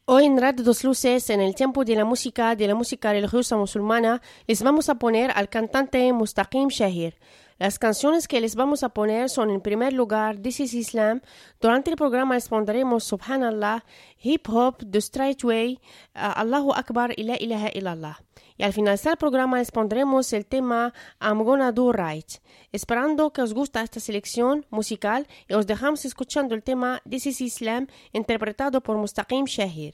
Hoy en Radio Dos Luces, en el tiempo de la música religiosa musulmana, les vamos a poner al cantante Mustaqim Shahir. Las canciones que les vamos a poner son, en primer lugar, This is Islam. Durante el programa les pondremos Subhanallah, Hip Hop, The Straight Way, Allahu Akbar y La ilaha illallah. Y al finalizar el programa les pondremos el tema I'm Gonna Do Right. Esperando que os guste esta selección musical y os dejamos escuchando el tema This is Islam, interpretado por Mustaqim Shahir.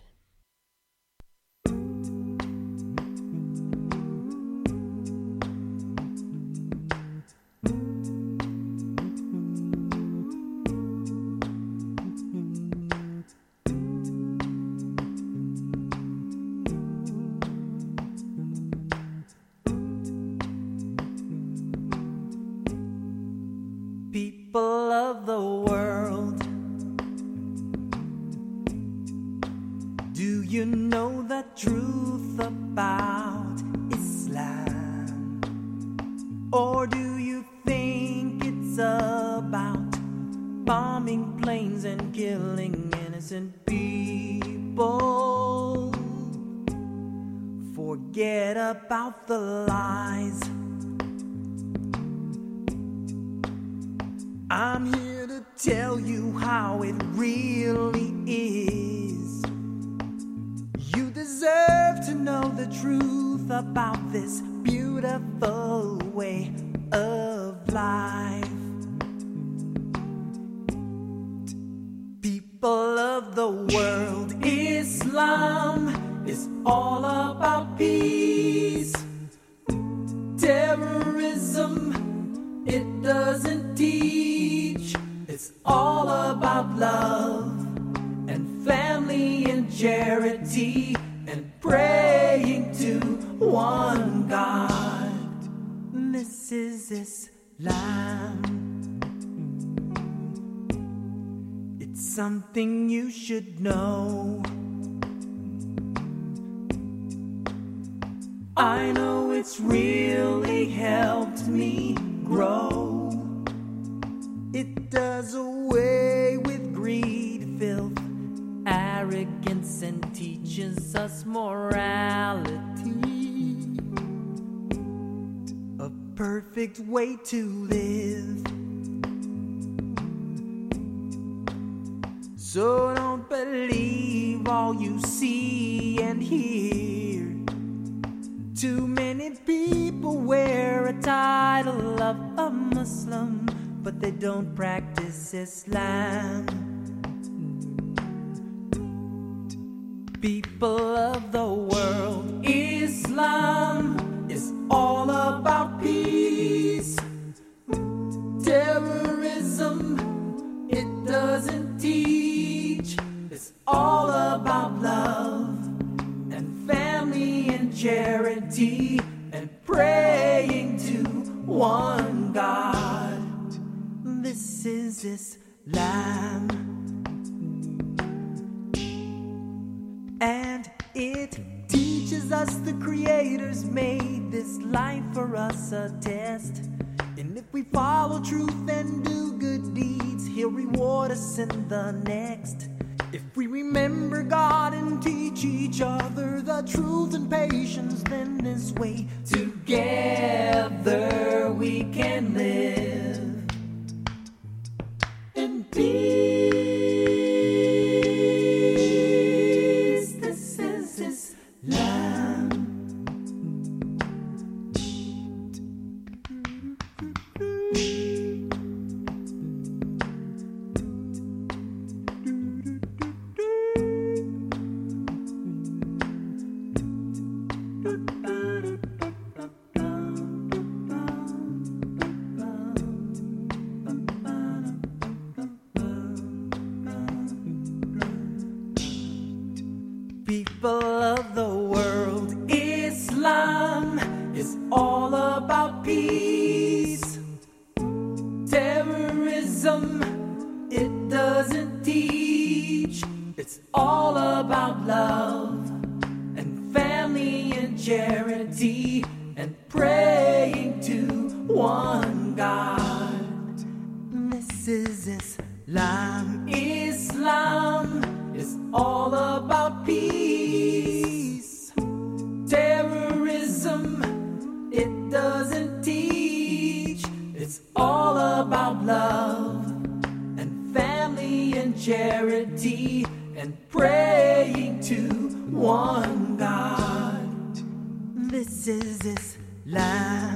People of the world, do you know the truth about Islam? Or do you think it's about bombing planes and killing innocent people? Forget about the lies. I'm here to tell you how it really is. You deserve to know the truth about this beautiful way of life. People of the world, Islam is all about peace. Terrorism, it doesn't teach. It's all about love and family and charity and praying to one God. This is Islam. It's something you should know. I know it's really helped me grow. It does away with greed, filth, arrogance, and teaches us morality. A perfect way to live. So don't believe all you see and hear. Too many people wear a title of a Muslim, but they don't practice Islam. People of the world, Islam is all about peace. Terrorism, it doesn't teach. It's all about love and family and charity and praying to one God. This is Islam, and it teaches us the Creator's made this life for us a test. And if we follow truth and do good deeds, He'll reward us in the next. If we remember God and teach each other the truth and patience, then this way together we can live in peace. This is Islam. People of the world, Islam is all about peace. Terrorism, it doesn't teach. It's all about love and family and charity and praying to one God. This is Islam. Islam is all about peace. Terrorism, it doesn't teach. It's all about love and family and charity and praying to one God. This is Islam.